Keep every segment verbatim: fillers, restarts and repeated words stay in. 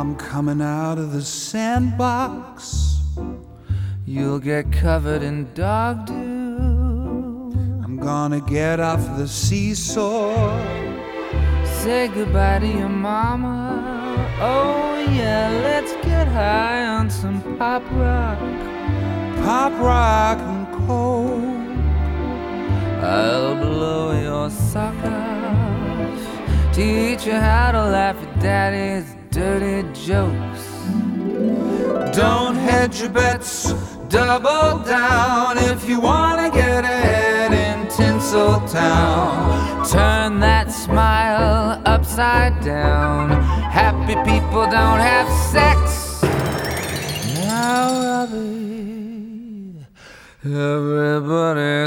I'm coming out of the sandbox. You'll get covered in dog dew. I'm gonna get off the seesaw. Say goodbye to your mama. Oh yeah, let's get high on some pop rock. Pop rock and coke. I'll blow your sock off. Teach you how to laugh at daddy's dirty jokes. Don't hedge your bets, double down if you wanna get ahead in Tinseltown. Turn that smile upside down. Happy people don't have sex. Now, Robbie, everybody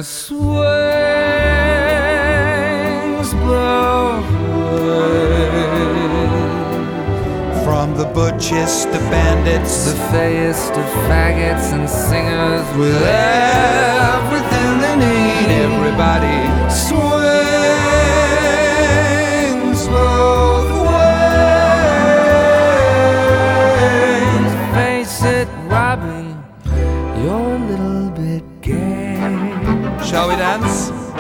swings both ways. From the butchest of bandits, The fayest of faggots and singers with everything they need. everybody swings both ways. Face it, Robbie, you're a little bit gay. Shall we dance?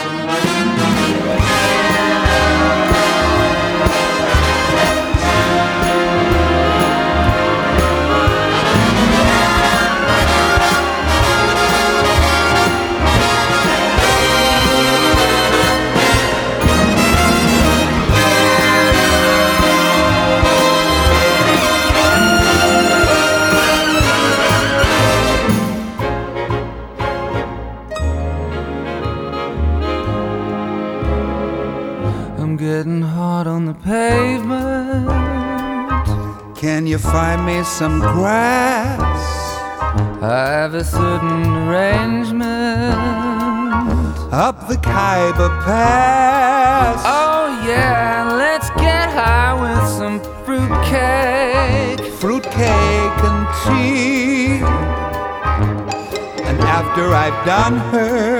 I'm getting hard on the pavement. Can you find me some grass? I have a certain arrangement. Up the Khyber Pass. Oh yeah, let's get high with some fruitcake. Fruitcake and tea. And after I've done her,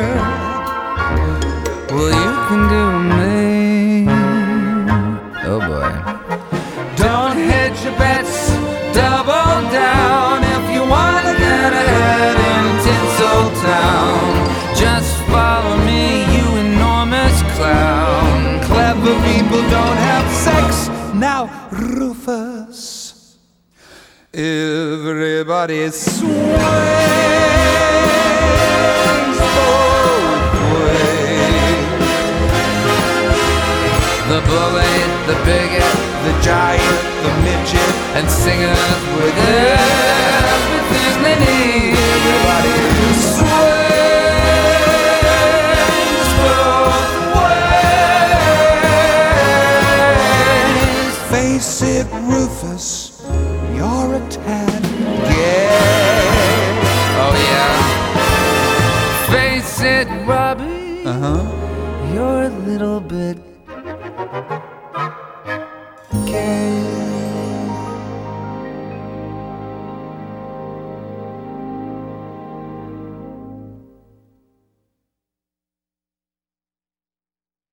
Well, you can do me. Oh boy. don't hedge your bets, double down if you wanna get ahead in Tinseltown. Just follow me, you enormous clown. Clever people don't have sex. Now, Rufus, everybody swings both ways. The bully, the bigot, The giant, the midget, and singers with everything they need. everybody swings both ways. Face it, Rufus, you're a tad gay. Oh yeah. Face it, Robbie, Uh huh. you're a little bit